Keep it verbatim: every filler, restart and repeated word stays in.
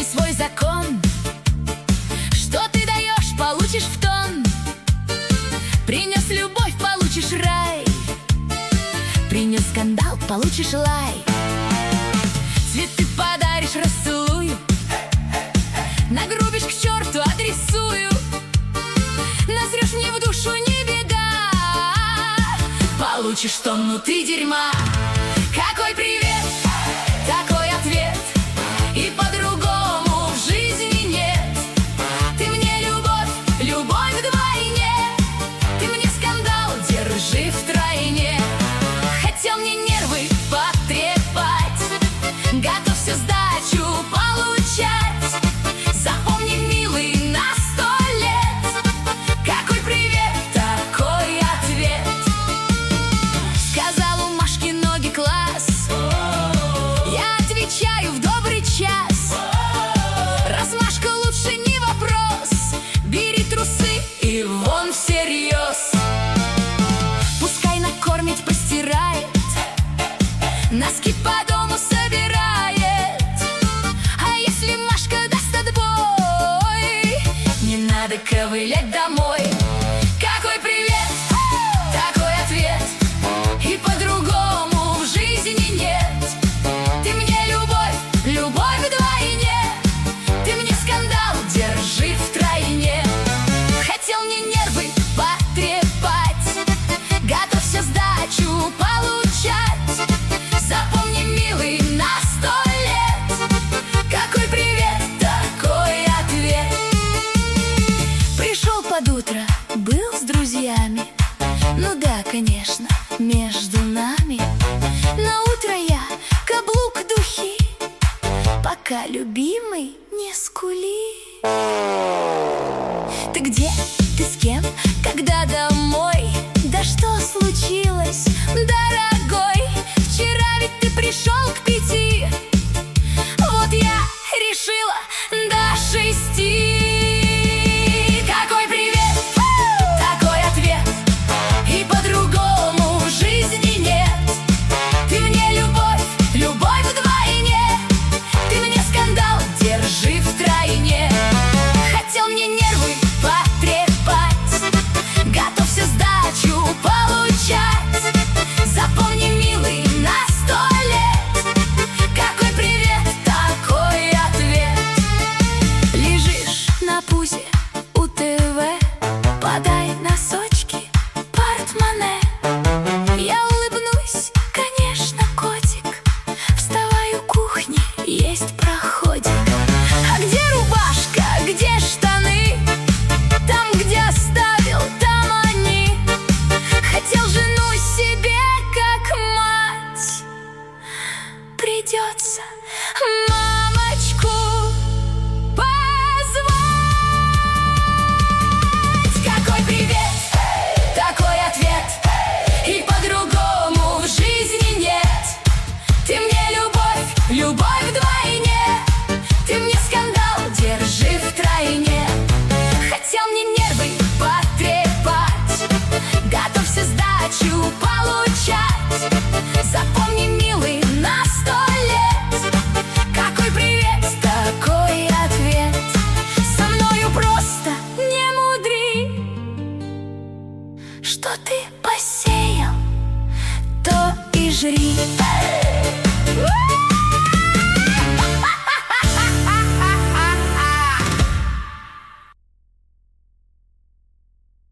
Помни свой закон, что ты даешь, получишь в тон. Принес любовь, получишь рай. Принес скандал, получишь лай. Цветы подаришь, расцелую. Нагрубишь к черту, адресую. Назрешь мне в душу, не беда. Получишь тонну ты дерьма. Какой привет, такой ответ. И по-другому в жизни нет. Ты мне любовь, любовь вдвойне. Ты мне скандал, держи втройне. Хотел мне нервы потрепать, готов всю сдачу получать. Запомни, милый, на сто лет. Какой привет, такой ответ. Сказал у Машки ноги класс. Я отвечаю в добрый час. Раз Машка лучше, не вопрос. Бери трусы и вон всерьез. Пускай накормить постирает, носки по дому собирает. А если Машка даст отбой, не надо ковылять домой. Какой привет, такой ответ. И по-другому в жизни нет. Ты мне любовь, любовь вдвойне. Ты мне скандал, держи втройне. Хотел мне нервы потрепать, готов всю сдачу получать. Запомни, милый, на сто лет. Какой привет, такой ответ. Пришел под утро, был с друзьями. Ну да, конечно, между нами. На утро я каблук, духи, пока любимый не скули. Ты где? Ты с кем? Когда домой? Да что случилось, дорогой? Вчера ведь ты пришел к пяти. Вот я решила до шести. Какой привет, такой ответ. И по-другому в жизни нет. Ты мне любовь, любовь вдвойне. Ты мне скандал, держи втройне. Хотел мне нервы потрепать, готов всю сдачу получать. Запомни, милый, на сто лет. Какой привет, такой ответ. Лежишь на пузе у ТВ, подай носочки, портмоне. Я улыбнусь, конечно, котик. Вставай у кухни, есть проходик. А где рубашка, где штаны? Там, где оставил, там они. Хотел жену себе как мать. Придется, мать.